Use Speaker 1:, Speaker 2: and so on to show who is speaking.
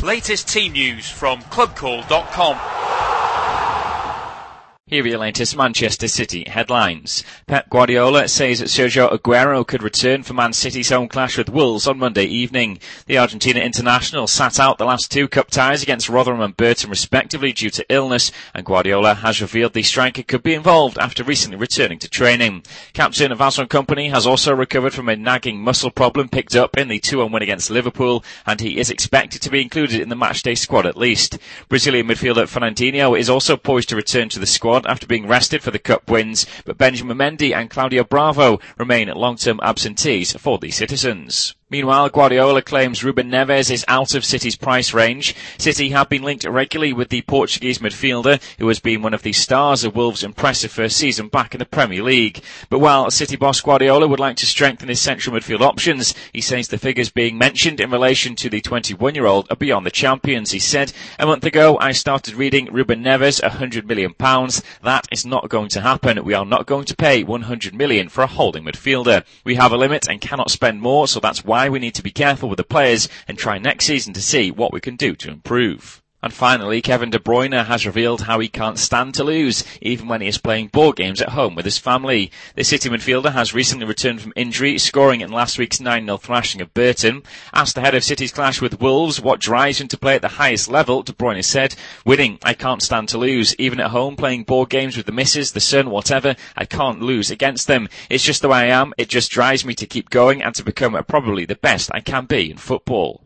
Speaker 1: Latest team news from clubcall.com.
Speaker 2: Here are your latest Manchester City headlines. Pep Guardiola says that Sergio Aguero could return for Man City's home clash with Wolves on Monday evening. The Argentina international sat out the last two cup ties against Rotherham and Burton respectively due to illness, and Guardiola has revealed the striker could be involved after recently returning to training. Captain Vincent Kompany has also recovered from a nagging muscle problem picked up in the 2-1 win against Liverpool, and he is expected to be included in the matchday squad at least. Brazilian midfielder Fernandinho is also poised to return to the squad after being rested for the cup wins, but Benjamin Mendy and Claudio Bravo remain long-term absentees for the citizens. Meanwhile, Guardiola claims Ruben Neves is out of City's price range. City have been linked regularly with the Portuguese midfielder, who has been one of the stars of Wolves' impressive first season back in the Premier League. But while City boss Guardiola would like to strengthen his central midfield options, he says the figures being mentioned in relation to the 21-year-old are beyond the champions. He said, "A month ago, I started reading Ruben Neves, £100 million. That is not going to happen. We are not going to pay £100 million for a holding midfielder. We have a limit and cannot spend more, so that's why we need to be careful with the players and try next season to see what we can do to improve." And finally, Kevin De Bruyne has revealed how he can't stand to lose, even when he is playing board games at home with his family. The City midfielder has recently returned from injury, scoring in last week's 9-0 thrashing of Burton. Asked ahead of City's clash with Wolves what drives him to play at the highest level, De Bruyne said, "Winning, I can't stand to lose. Even at home, playing board games with the missus, the son, whatever, I can't lose against them. It's just the way I am. It just drives me to keep going and to become probably the best I can be in football."